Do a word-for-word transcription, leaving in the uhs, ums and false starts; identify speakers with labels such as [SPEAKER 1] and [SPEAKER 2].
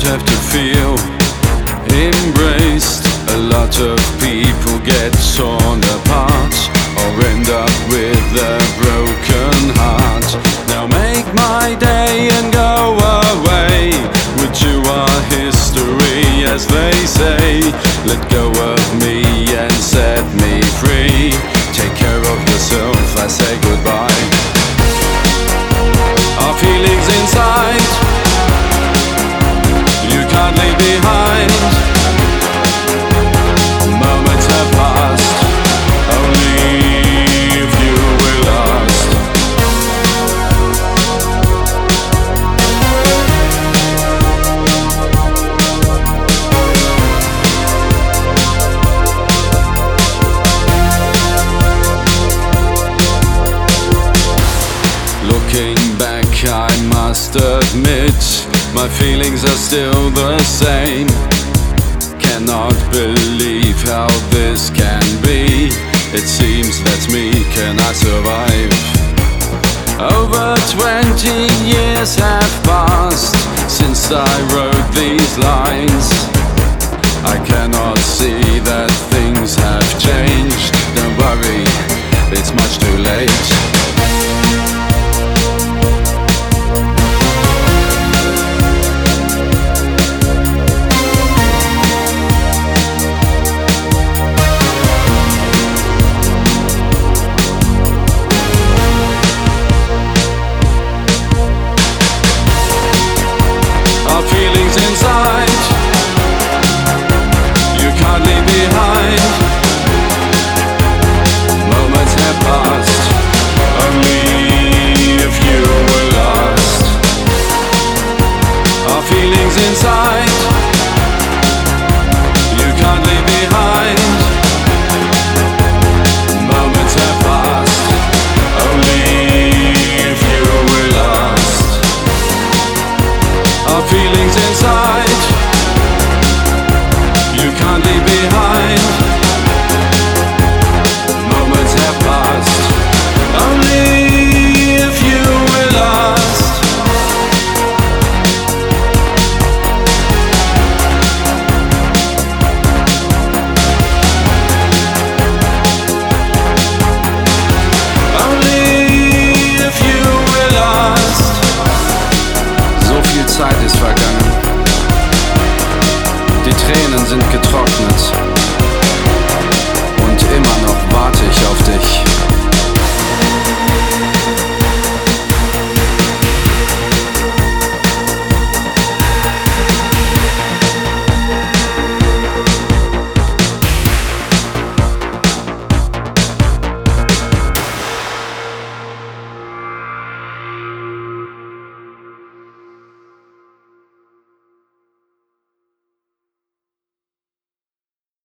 [SPEAKER 1] have to feel embraced. A lot of people get torn apart or end up with a broken heart. Now make my day and go away. With you are history, as they say. Let go of me and set me free. Take care of yourself, I say goodbye. Our feelings inside, you can't leave behind. Moments have passed, only if you were lost. Looking back, I must admit, my feelings are still the same. Cannot believe how this can be. It seems that's me, can I survive? Over twenty years have passed since I wrote these lines. I cannot see that things have changed. Don't worry, it's much too late. Feelings inside, you can't leave behind. Moments have passed, only if you were lost. Our feelings inside, you can't leave behind. Moments have passed, only if you were lost. Our feelings inside, you can't leave behind. Moments have passed, only if you were lost. Only if you were lost. So viel Zeit ist vergangen. Die Tränen sind getrocknet.